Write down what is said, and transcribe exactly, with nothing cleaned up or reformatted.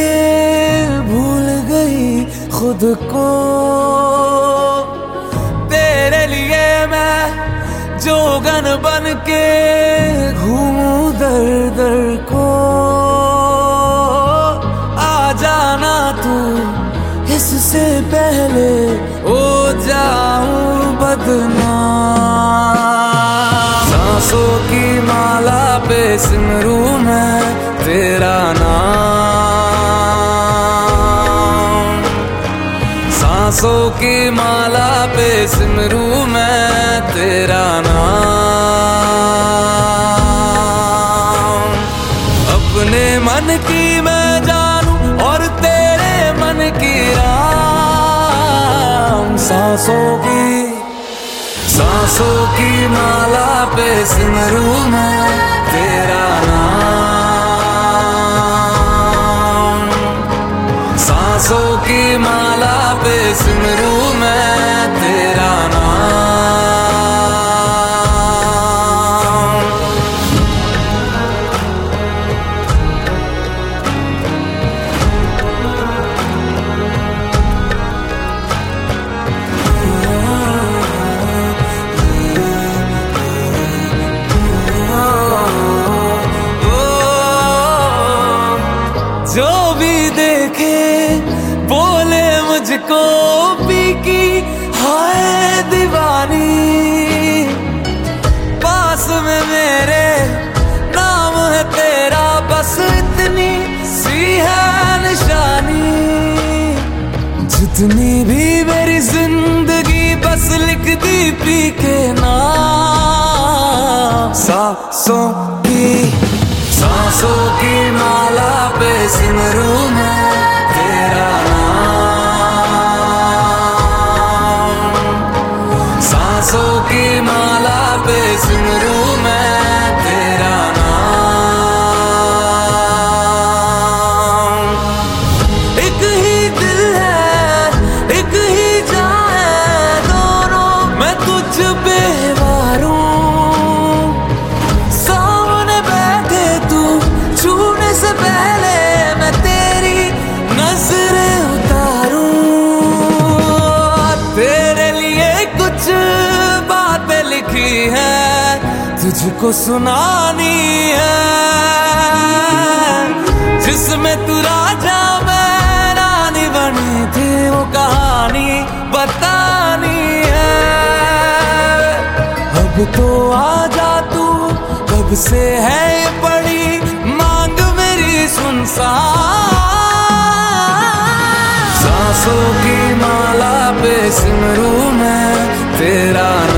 के भूल गई खुद को, तेरे लिए मैं जोगन बन के घूमूं दर दर को। आ जाना तू इससे पहले हो जाऊं बदनाम। सांसों की माला पे सिमरूं मैं तेरा नाम, सांसों की माला पे सिमरूं मैं तेरा नाम। अपने मन की मैं जानूं और तेरे मन की राम। सांसों की सांसों की माला पे सिमरूं मैं तेरा नाम, सांसों की माला पे सिमरूं मैं तेरा नाम। जो भी देखे बोले मुझको पी की हाय दीवानी, पास में मेरे नाम है तेरा बस इतनी सी है निशानी। जितनी भी मेरी जिंदगी बस लिख दी पी के नाम। सांसों की सांसों की माला पे सिमरूं मैं तेरा नाम, सांसों की माला पे सिमरूं मैं तेरा नाम। एक ही दिल है एक ही जान है दोनों, मैं तुझ पे वारूं। से पहले मैं तेरी नजरें उतारूं। तेरे लिए कुछ बातें लिखी है तुझको सुनानी है, जिसमें तू राजा मैं रानी बनी थी वो कहानी बतानी है। अब तो आजा तू कब से है पड़ी सांसों की माला पे सिमरूं मैं तेरा